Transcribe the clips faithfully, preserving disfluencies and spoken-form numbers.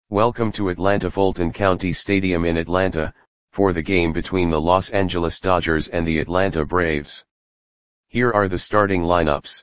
Welcome to Atlanta Fulton County Stadium in Atlanta, for the game between the Los Angeles Dodgers and the Atlanta Braves. Here are the starting lineups.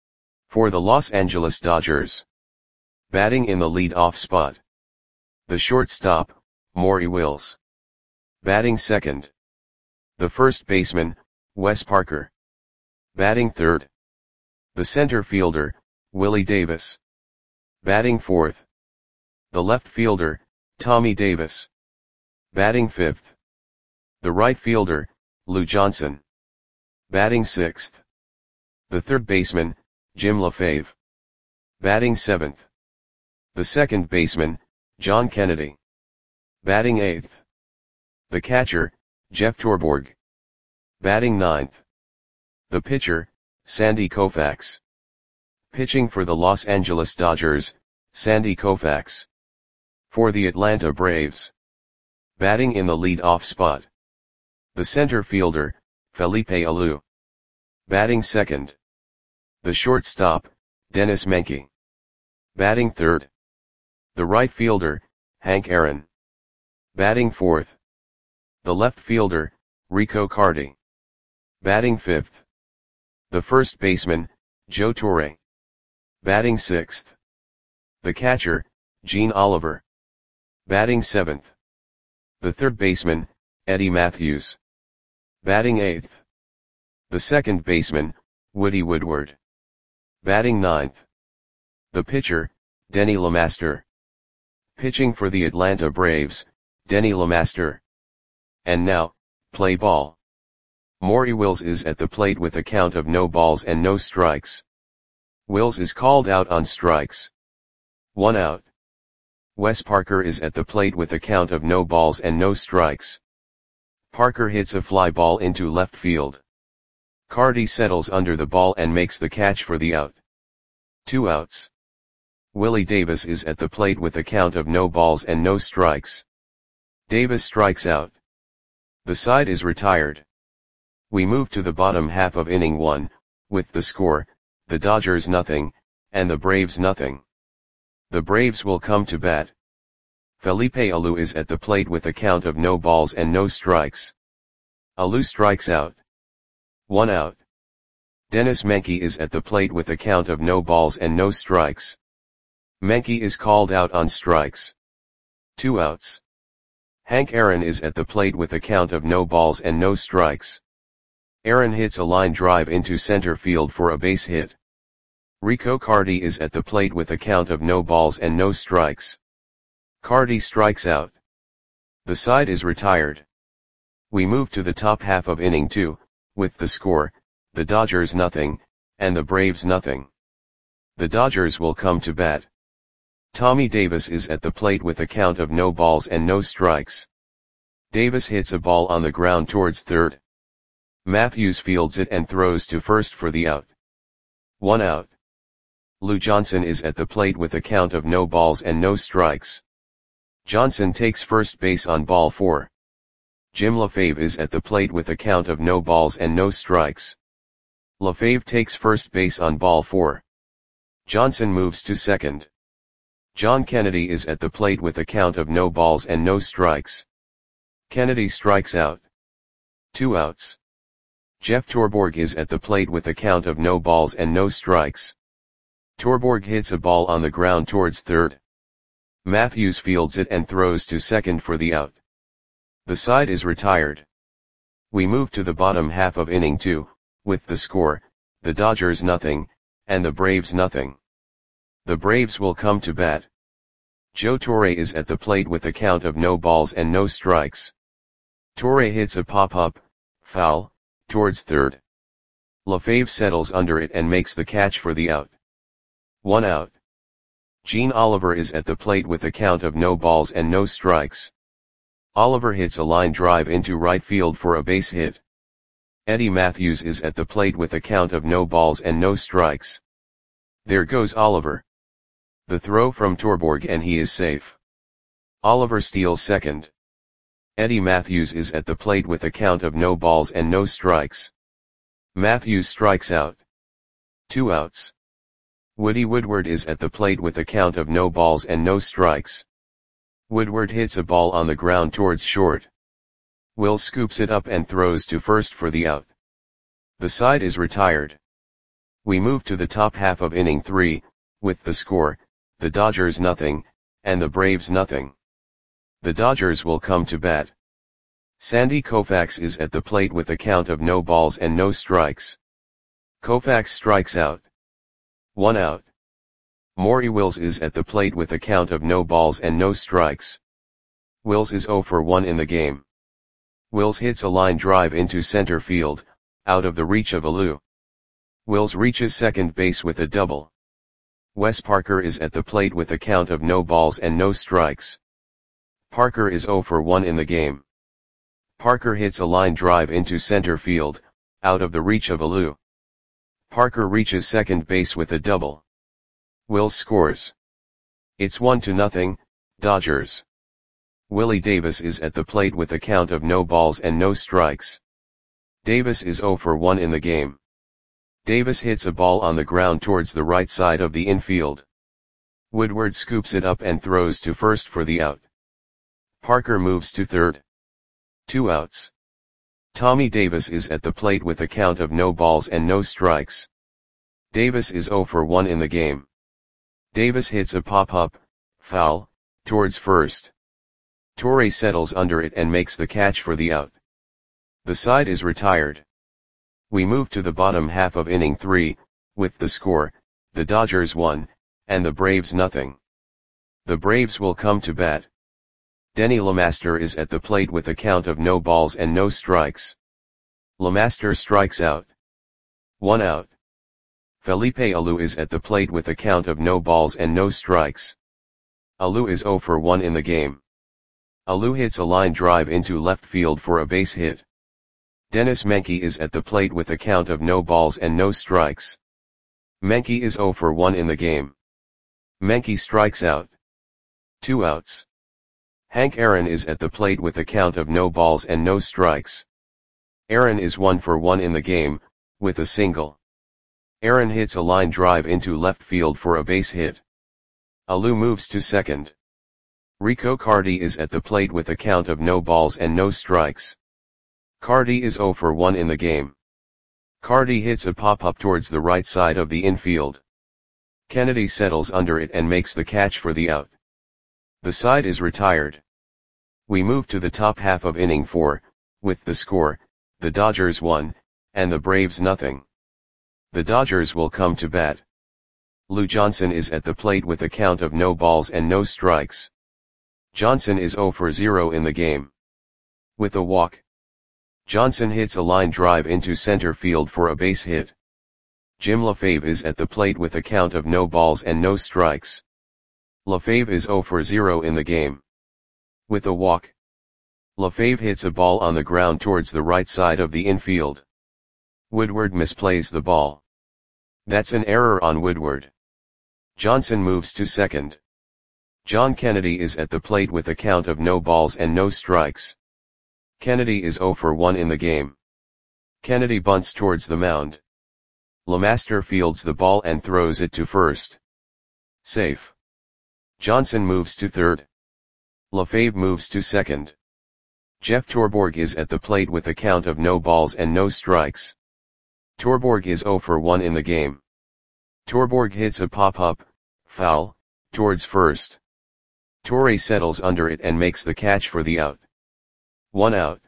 For the Los Angeles Dodgers. Batting in the lead-off spot. The shortstop, Maury Wills. Batting second. The first baseman, Wes Parker. Batting third. The center fielder, Willie Davis. Batting fourth. The left fielder, Tommy Davis. Batting fifth. The right fielder, Lou Johnson. Batting sixth. The third baseman, Jim LaFave. Batting seventh. The second baseman, John Kennedy. Batting eighth. The catcher, Jeff Torborg. Batting ninth. The pitcher, Sandy Koufax. Pitching for the Los Angeles Dodgers, Sandy Koufax. For the Atlanta Braves. Batting in the lead-off spot. The center fielder, Felipe Alou. Batting second. The shortstop, Dennis Menke. Batting third. The right fielder, Hank Aaron. Batting fourth. The left fielder, Rico Carty. Batting fifth. The first baseman, Joe Torre. Batting sixth. The catcher, Gene Oliver. Batting seventh. The third baseman, Eddie Matthews. Batting eighth. The second baseman, Woody Woodward. Batting ninth. The pitcher, Denny LeMaster. Pitching for the Atlanta Braves, Denny LeMaster. And now, play ball. Maury Wills is at the plate with a count of no balls and no strikes. Wills is called out on strikes. One out. Wes Parker is at the plate with a count of no balls and no strikes. Parker hits a fly ball into left field. Carty settles under the ball and makes the catch for the out. Two outs. Willie Davis is at the plate with a count of no balls and no strikes. Davis strikes out. The side is retired. We move to the bottom half of inning one, with the score, the Dodgers nothing, and the Braves nothing. The Braves will come to bat. Felipe Alou is at the plate with a count of no balls and no strikes. Alou strikes out. One out. Dennis Menke is at the plate with a count of no balls and no strikes. Menke is called out on strikes. Two outs. Hank Aaron is at the plate with a count of no balls and no strikes. Aaron hits a line drive into center field for a base hit. Rico Carty is at the plate with a count of no balls and no strikes. Carty strikes out. The side is retired. We move to the top half of inning two, with the score, the Dodgers nothing, and the Braves nothing. The Dodgers will come to bat. Tommy Davis is at the plate with a count of no balls and no strikes. Davis hits a ball on the ground towards third. Matthews fields it and throws to first for the out. One out. Lou Johnson is at the plate with a count of no balls and no strikes. Johnson takes first base on ball four. Jim LaFave is at the plate with a count of no balls and no strikes. LaFave takes first base on ball four. Johnson moves to second. John Kennedy is at the plate with a count of no balls and no strikes. Kennedy strikes out. Two outs. Jeff Torborg is at the plate with a count of no balls and no strikes. Torborg hits a ball on the ground towards third. Matthews fields it and throws to second for the out. The side is retired. We move to the bottom half of inning two, with the score, the Dodgers nothing, and the Braves nothing. The Braves will come to bat. Joe Torre is at the plate with a count of no balls and no strikes. Torre hits a pop-up, foul, towards third. LaFave settles under it and makes the catch for the out. One out. Gene Oliver is at the plate with a count of no balls and no strikes. Oliver hits a line drive into right field for a base hit. Eddie Matthews is at the plate with a count of no balls and no strikes. There goes Oliver. The throw from Torborg and he is safe. Oliver steals second. Eddie Matthews is at the plate with a count of no balls and no strikes. Matthews strikes out. Two outs. Woody Woodward is at the plate with a count of no balls and no strikes. Woodward hits a ball on the ground towards short. Wills scoops it up and throws to first for the out. The side is retired. We move to the top half of inning three, with the score, the Dodgers nothing, and the Braves nothing. The Dodgers will come to bat. Sandy Koufax is at the plate with a count of no balls and no strikes. Koufax strikes out. One out. Maury Wills is at the plate with a count of no balls and no strikes. Wills is oh for one in the game. Wills hits a line drive into center field, out of the reach of Alou. Wills reaches second base with a double. Wes Parker is at the plate with a count of no balls and no strikes. Parker is oh for one in the game. Parker hits a line drive into center field, out of the reach of Alou. Parker reaches second base with a double. Wills scores. It's one to nothing, Dodgers. Willie Davis is at the plate with a count of no balls and no strikes. Davis is oh for one in the game. Davis hits a ball on the ground towards the right side of the infield. Woodward scoops it up and throws to first for the out. Parker moves to third. Two outs. Tommy Davis is at the plate with a count of no balls and no strikes. Davis is oh for one in the game. Davis hits a pop-up, foul, towards first. Torre settles under it and makes the catch for the out. The side is retired. We move to the bottom half of inning three, with the score, the Dodgers one, and the Braves nothing. The Braves will come to bat. Denny LeMaster is at the plate with a count of no balls and no strikes. LeMaster strikes out. One out. Felipe Alou is at the plate with a count of no balls and no strikes. Alou is oh for one in the game. Alou hits a line drive into left field for a base hit. Dennis Menke is at the plate with a count of no balls and no strikes. Menke is oh for one in the game. Menke strikes out. Two outs. Hank Aaron is at the plate with a count of no balls and no strikes. Aaron is one for one in the game, with a single. Aaron hits a line drive into left field for a base hit. Alou moves to second. Rico Cardi is at the plate with a count of no balls and no strikes. Cardi is oh for one in the game. Cardi hits a pop-up towards the right side of the infield. Kennedy settles under it and makes the catch for the out. The side is retired. We move to the top half of inning four, with the score, the Dodgers one, and the Braves nothing. The Dodgers will come to bat. Lou Johnson is at the plate with a count of no balls and no strikes. Johnson is oh for zero in the game. With a walk. Johnson hits a line drive into center field for a base hit. Jim LaFave is at the plate with a count of no balls and no strikes. LaFave is oh for zero in the game. With a walk. LaFave hits a ball on the ground towards the right side of the infield. Woodward misplays the ball. That's an error on Woodward. Johnson moves to second. John Kennedy is at the plate with a count of no balls and no strikes. Kennedy is oh for one in the game. Kennedy bunts towards the mound. LeMaster fields the ball and throws it to first. Safe. Johnson moves to third. LaFave moves to second. Jeff Torborg is at the plate with a count of no balls and no strikes. Torborg is oh for one in the game. Torborg hits a pop-up, foul, towards first. Torre settles under it and makes the catch for the out. One out.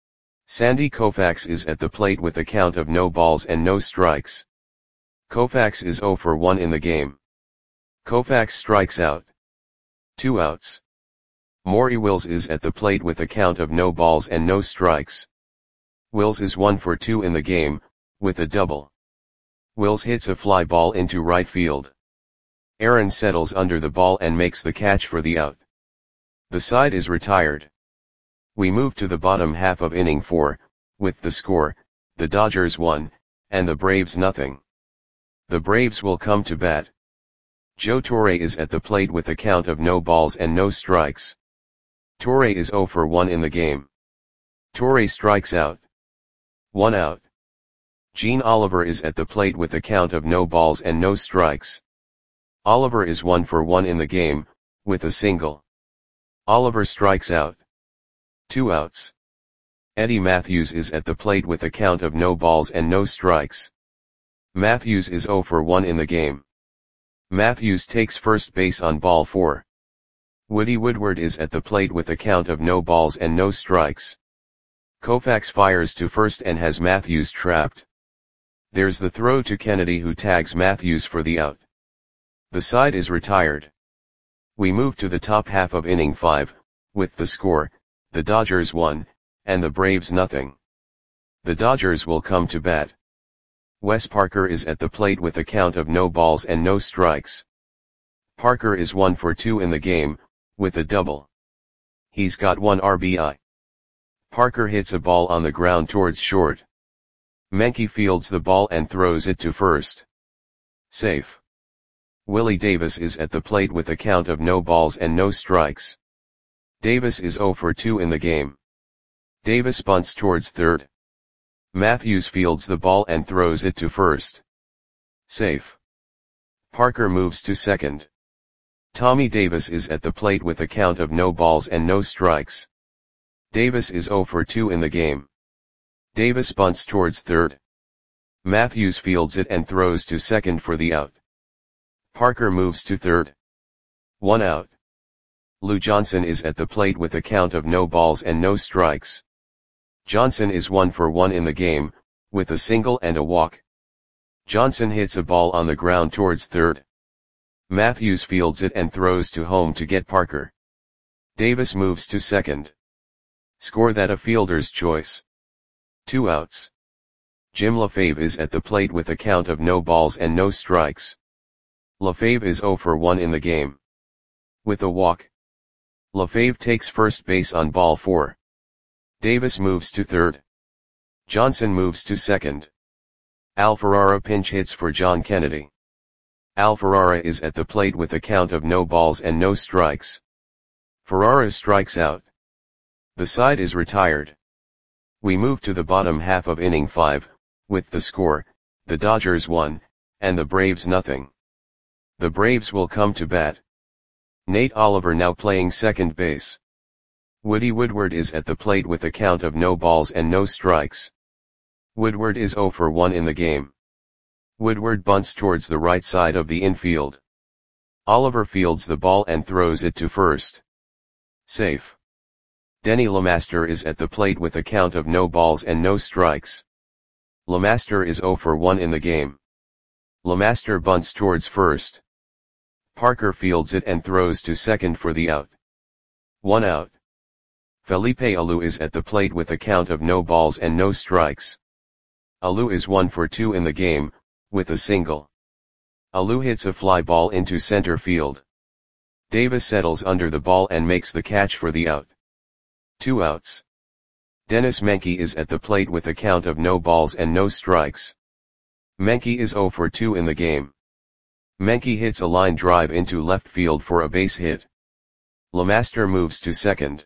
Sandy Koufax is at the plate with a count of no balls and no strikes. Koufax is oh for one in the game. Koufax strikes out. Two outs. Maury Wills is at the plate with a count of no balls and no strikes. Wills is one for two in the game, with a double. Wills hits a fly ball into right field. Aaron settles under the ball and makes the catch for the out. The side is retired. We move to the bottom half of inning four, with the score, the Dodgers one, and the Braves nothing. The Braves will come to bat. Joe Torre is at the plate with a count of no balls and no strikes. Torre is oh for one in the game. Torre strikes out. One out. Gene Oliver is at the plate with a count of no balls and no strikes. Oliver is one for one in the game, with a single. Oliver strikes out. Two outs. Eddie Matthews is at the plate with a count of no balls and no strikes. Matthews is oh for one in the game. Matthews takes first base on ball four. Woody Woodward is at the plate with a count of no balls and no strikes. Koufax fires to first and has Matthews trapped. There's the throw to Kennedy, who tags Matthews for the out. The side is retired. We move to the top half of inning five, with the score, the Dodgers one, and the Braves nothing. The Dodgers will come to bat. Wes Parker is at the plate with a count of no balls and no strikes. Parker is one for two in the game, with a double. He's got one R B I. Parker hits a ball on the ground towards short. Menke fields the ball and throws it to first. Safe. Willie Davis is at the plate with a count of no balls and no strikes. Davis is oh for two in the game. Davis bunts towards third. Matthews fields the ball and throws it to first. Safe. Parker moves to second. Tommy Davis is at the plate with a count of no balls and no strikes. Davis is oh for two in the game. Davis bunts towards third. Matthews fields it and throws to second for the out. Parker moves to third. One out. Lou Johnson is at the plate with a count of no balls and no strikes. Johnson is one for one in the game, with a single and a walk. Johnson hits a ball on the ground towards third. Matthews fields it and throws to home to get Parker. Davis moves to second. Score that a fielder's choice. Two outs. Jim LaFave is at the plate with a count of no balls and no strikes. LaFave is oh for one in the game. With a walk. LaFave takes first base on ball four. Davis moves to third. Johnson moves to second. Al Ferrara pinch hits for John Kennedy. Al Ferrara is at the plate with a count of no balls and no strikes. Ferrara strikes out. The side is retired. We move to the bottom half of inning five, with the score, the Dodgers one, and the Braves nothing. The Braves will come to bat. Nate Oliver now playing second base. Woody Woodward is at the plate with a count of no balls and no strikes. Woodward is oh for one in the game. Woodward bunts towards the right side of the infield. Oliver fields the ball and throws it to first. Safe. Denny LeMaster is at the plate with a count of no balls and no strikes. LeMaster is oh for one in the game. LeMaster bunts towards first. Parker fields it and throws to second for the out. One out. Felipe Alou is at the plate with a count of no balls and no strikes. Alou is one for two in the game, with a single. Alou hits a fly ball into center field. Davis settles under the ball and makes the catch for the out. Two outs. Dennis Menke is at the plate with a count of no balls and no strikes. Menke is oh for two in the game. Menke hits a line drive into left field for a base hit. LeMaster moves to second.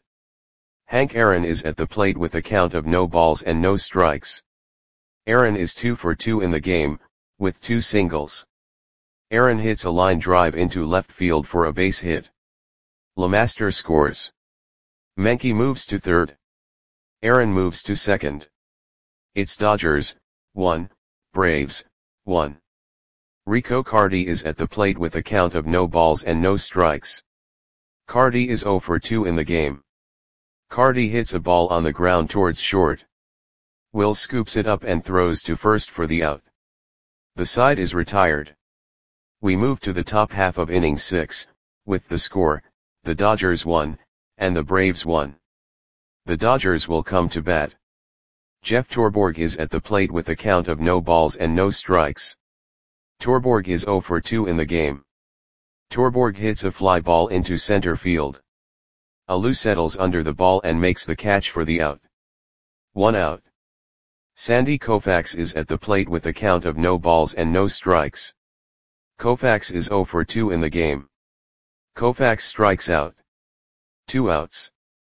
Hank Aaron is at the plate with a count of no balls and no strikes. Aaron is two for two in the game, with two singles. Aaron hits a line drive into left field for a base hit. LeMaster scores. Menke moves to third. Aaron moves to second. It's Dodgers, one, Braves, one. Rico Carty is at the plate with a count of no balls and no strikes. Carty is oh for two in the game. Carty hits a ball on the ground towards short. Will scoops it up and throws to first for the out. The side is retired. We move to the top half of inning six, with the score, the Dodgers one, and the Braves one. The Dodgers will come to bat. Jeff Torborg is at the plate with a count of no balls and no strikes. Torborg is oh for two in the game. Torborg hits a fly ball into center field. Alou settles under the ball and makes the catch for the out. One out. Sandy Koufax is at the plate with a count of no balls and no strikes. Koufax is oh for two in the game. Koufax strikes out. Two outs.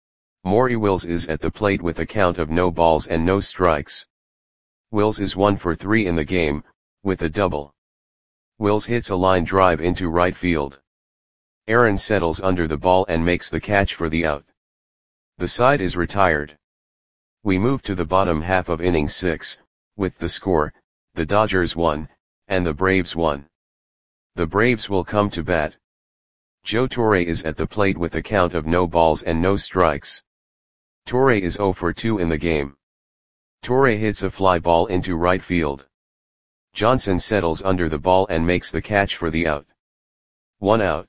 Maury Wills is at the plate with a count of no balls and no strikes. Wills is one for three in the game, with a double. Wills hits a line drive into right field. Aaron settles under the ball and makes the catch for the out. The side is retired. We move to the bottom half of inning six, with the score, the Dodgers one, and the Braves one. The Braves will come to bat. Joe Torre is at the plate with a count of no balls and no strikes. Torre is oh for two in the game. Torre hits a fly ball into right field. Johnson settles under the ball and makes the catch for the out. One out.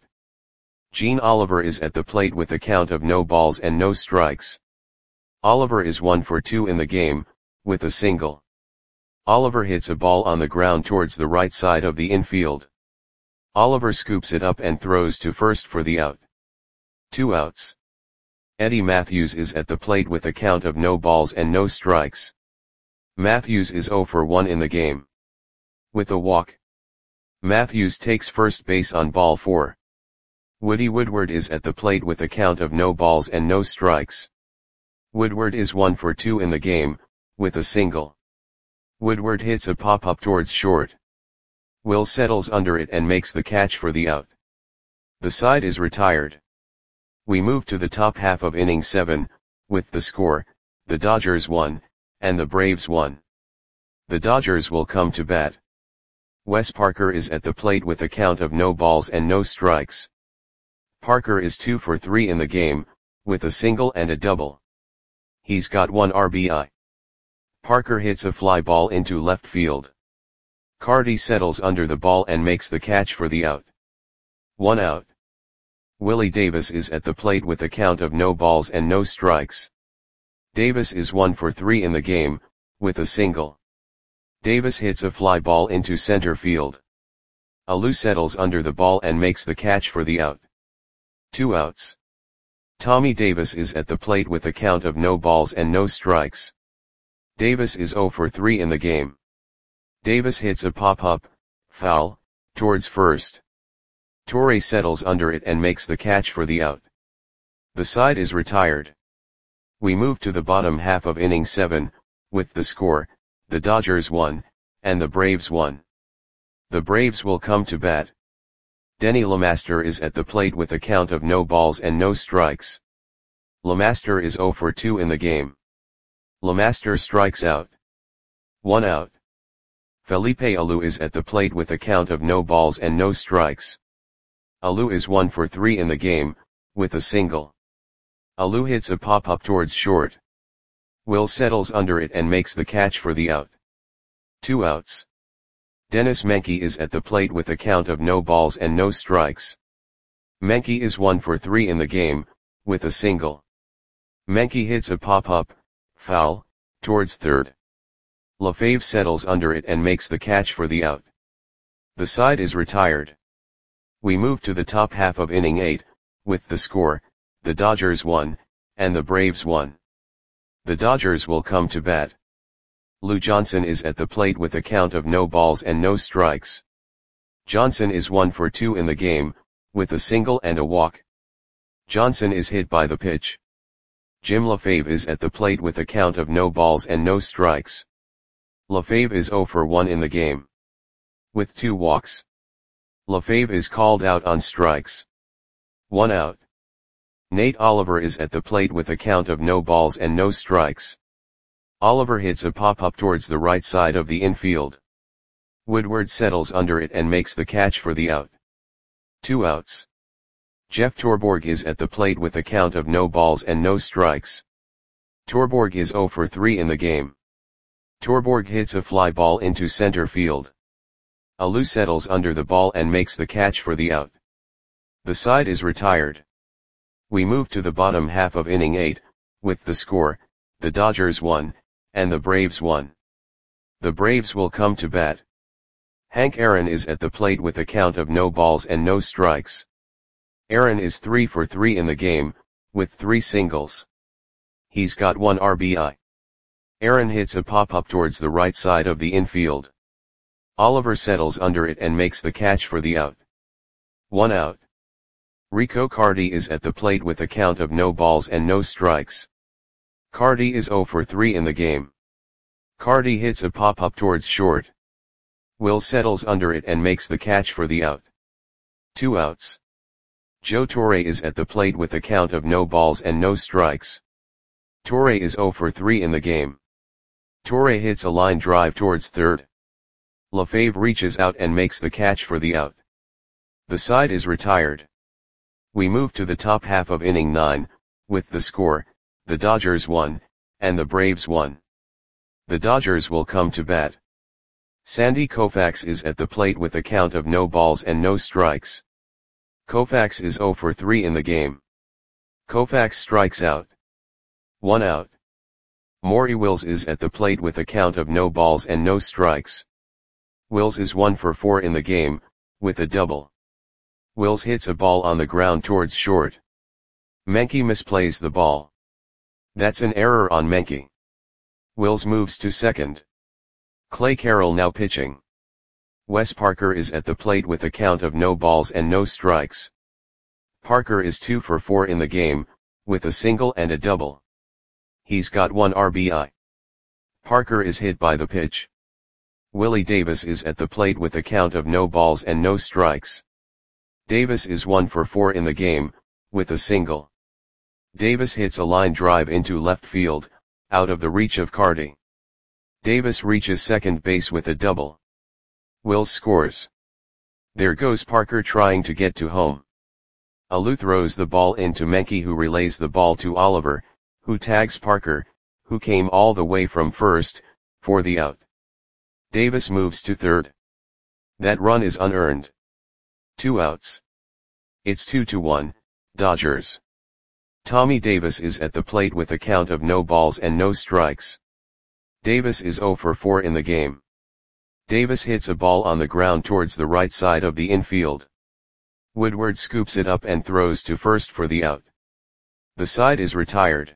Gene Oliver is at the plate with a count of no balls and no strikes. Oliver is one for two in the game, with a single. Oliver hits a ball on the ground towards the right side of the infield. Oliver scoops it up and throws to first for the out. Two outs. Eddie Matthews is at the plate with a count of no balls and no strikes. Matthews is oh for one in the game. With a walk. Matthews takes first base on ball four. Woody Woodward is at the plate with a count of no balls and no strikes. Woodward is one for two in the game, with a single. Woodward hits a pop-up towards short. Will settles under it and makes the catch for the out. The side is retired. We move to the top half of inning seven, with the score, the Dodgers one, and the Braves one. The Dodgers will come to bat. Wes Parker is at the plate with a count of no balls and no strikes. Parker is two for three in the game, with a single and a double. He's got one R B I. Parker hits a fly ball into left field. Carty settles under the ball and makes the catch for the out. One out. Willie Davis is at the plate with a count of no balls and no strikes. Davis is one for three in the game, with a single. Davis hits a fly ball into center field. Alou settles under the ball and makes the catch for the out. Two outs. Tommy Davis is at the plate with a count of no balls and no strikes. Davis is oh for three in the game. Davis hits a pop-up, foul, towards first. Torre settles under it and makes the catch for the out. The side is retired. We move to the bottom half of inning seven, with the score, the Dodgers one, and the Braves one. The Braves will come to bat. Denny LeMaster is at the plate with a count of no balls and no strikes. LeMaster is oh for two in the game. LeMaster strikes out. One out. Felipe Alou is at the plate with a count of no balls and no strikes. Alou is one for three in the game, with a single. Alou hits a pop-up towards short. Will settles under it and makes the catch for the out. Two outs. Dennis Menke is at the plate with a count of no balls and no strikes. Menke is one for three in the game, with a single. Menke hits a pop-up, foul, towards third. LaFave settles under it and makes the catch for the out. The side is retired. We move to the top half of inning eight, with the score, the Dodgers one, and the Braves one. The Dodgers will come to bat. Lou Johnson is at the plate with a count of no balls and no strikes. Johnson is one for two in the game, with a single and a walk. Johnson is hit by the pitch. Jim LaFave is at the plate with a count of no balls and no strikes. LaFave is oh for one in the game. With two walks. LaFave is called out on strikes. One out. Nate Oliver is at the plate with a count of no balls and no strikes. Oliver hits a pop-up towards the right side of the infield. Woodward settles under it and makes the catch for the out. Two outs. Jeff Torborg is at the plate with a count of no balls and no strikes. Torborg is oh for three in the game. Torborg hits a fly ball into center field. Alou settles under the ball and makes the catch for the out. The side is retired. We move to the bottom half of inning eight, with the score, the Dodgers one, and the Braves one. The Braves will come to bat. Hank Aaron is at the plate with a count of no balls and no strikes. Aaron is three for three in the game, with three singles. He's got one R B I. Aaron hits a pop-up towards the right side of the infield. Oliver settles under it and makes the catch for the out. One out. Rico Carty is at the plate with a count of no balls and no strikes. Carty is oh for three in the game. Carty hits a pop-up towards short. Will settles under it and makes the catch for the out. Two outs. Joe Torre is at the plate with a count of no balls and no strikes. Torre is zero for three in the game. Torre hits a line drive towards third. LaFave reaches out and makes the catch for the out. The side is retired. We move to the top half of inning nine, with the score, the Dodgers won, and the Braves won. The Dodgers will come to bat. Sandy Koufax is at the plate with a count of no balls and no strikes. Koufax is zero for three in the game. Koufax strikes out. One out. Maury Wills is at the plate with a count of no balls and no strikes. Wills is one for four in the game, with a double. Wills hits a ball on the ground towards short. Menke misplays the ball. That's an error on Menke. Wills moves to second. Clay Carroll now pitching. Wes Parker is at the plate with a count of no balls and no strikes. Parker is two for four in the game, with a single and a double. He's got one R B I. Parker is hit by the pitch. Willie Davis is at the plate with a count of no balls and no strikes. Davis is one for four in the game, with a single. Davis hits a line drive into left field, out of the reach of Carty. Davis reaches second base with a double. Wills scores. There goes Parker trying to get to home. Alou throws the ball into Menke, who relays the ball to Oliver, who tags Parker, who came all the way from first, for the out. Davis moves to third. That run is unearned. Two outs. It's two to one, Dodgers. Tommy Davis is at the plate with a count of no balls and no strikes. Davis is zero for four in the game. Davis hits a ball on the ground towards the right side of the infield. Woodward scoops it up and throws to first for the out. The side is retired.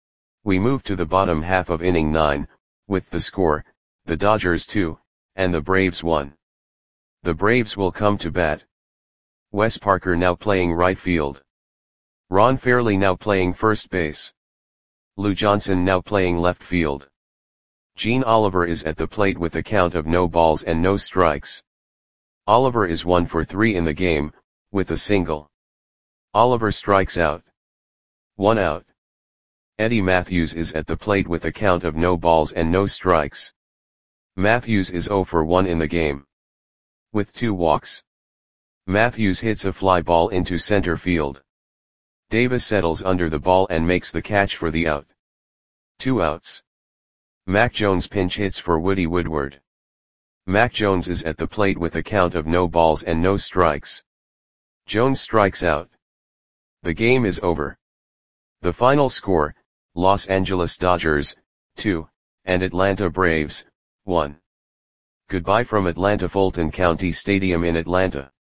We move to the bottom half of inning nine, with the score, the Dodgers two, and the Braves one. The Braves will come to bat. Wes Parker now playing right field. Ron Fairley now playing first base. Lou Johnson now playing left field. Gene Oliver is at the plate with a count of no balls and no strikes. Oliver is one for three in the game, with a single. Oliver strikes out. One out. Eddie Matthews is at the plate with a count of no balls and no strikes. Matthews is zero for one in the game, with two walks. Matthews hits a fly ball into center field. Davis settles under the ball and makes the catch for the out. Two outs. Mac Jones pinch hits for Woody Woodward. Mac Jones is at the plate with a count of no balls and no strikes. Jones strikes out. The game is over. The final score, Los Angeles Dodgers, two, and Atlanta Braves, one. Goodbye from Atlanta Fulton County Stadium in Atlanta.